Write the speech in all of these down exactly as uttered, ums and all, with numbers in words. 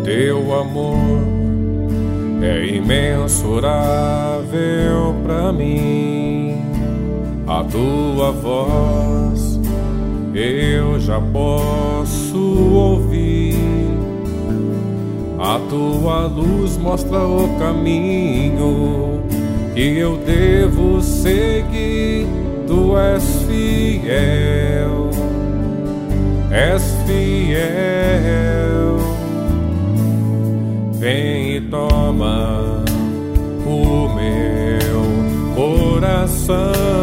Teu amor é imensurável pra mim. A tua voz eu já posso ouvir. A tua luz mostra o caminho que eu devo seguir. Tu és fiel, és fiel. Vem e toma o meu coração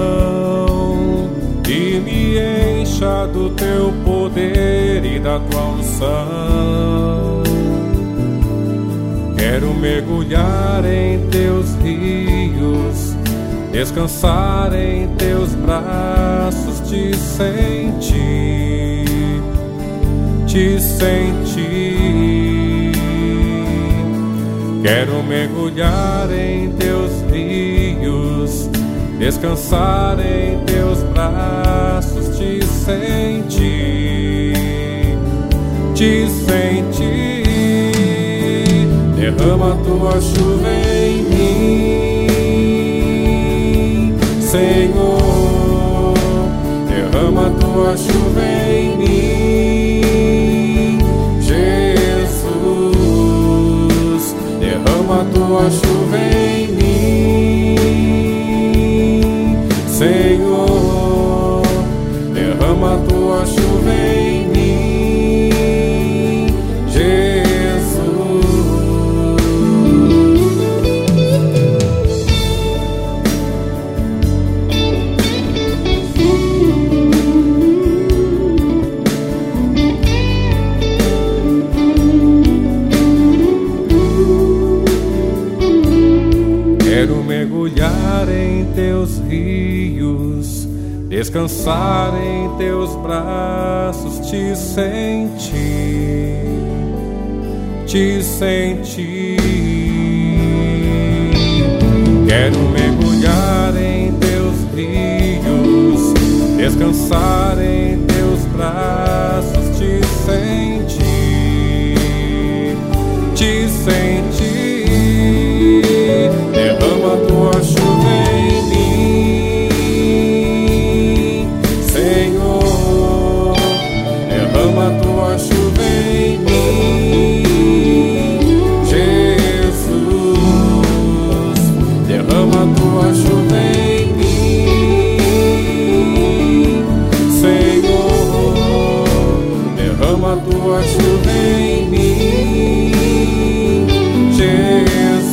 e me encha do teu poder e da tua unção. Quero mergulhar em teus rios, descansar em teus braços, te sentir, te sentir. Quero mergulhar em teus rios, descansar em teus braços, te sentir, te sentir. Derrama tua chuva em mim, Senhor. Derrama tua chuva em mim, Jesus. Derrama tua chuva em mim, Senhor. Derrama tua chuva em mim, Jesus. Quero mergulhar em teus rios, descansar em teus braços, te sentir, te sentir. Quero mergulhar em teus rios, descansar em teus braços, te sentir, te sentir. Derrama tua chuva em mim, Senhor. Derrama tua chuva em mim, Jesus. Derrama tua chuva em mim, Senhor. Derrama tua chuva em mim, Jesus.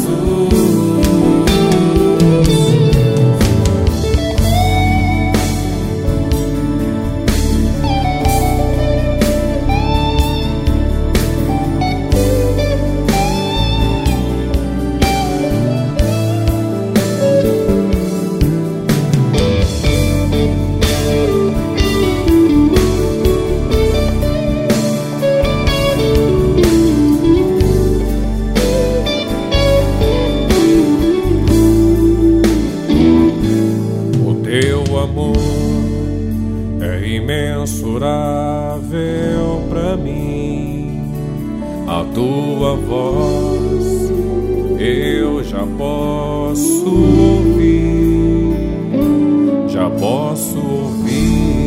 Imensurável pra mim. A tua voz eu já posso ouvir, já posso ouvir.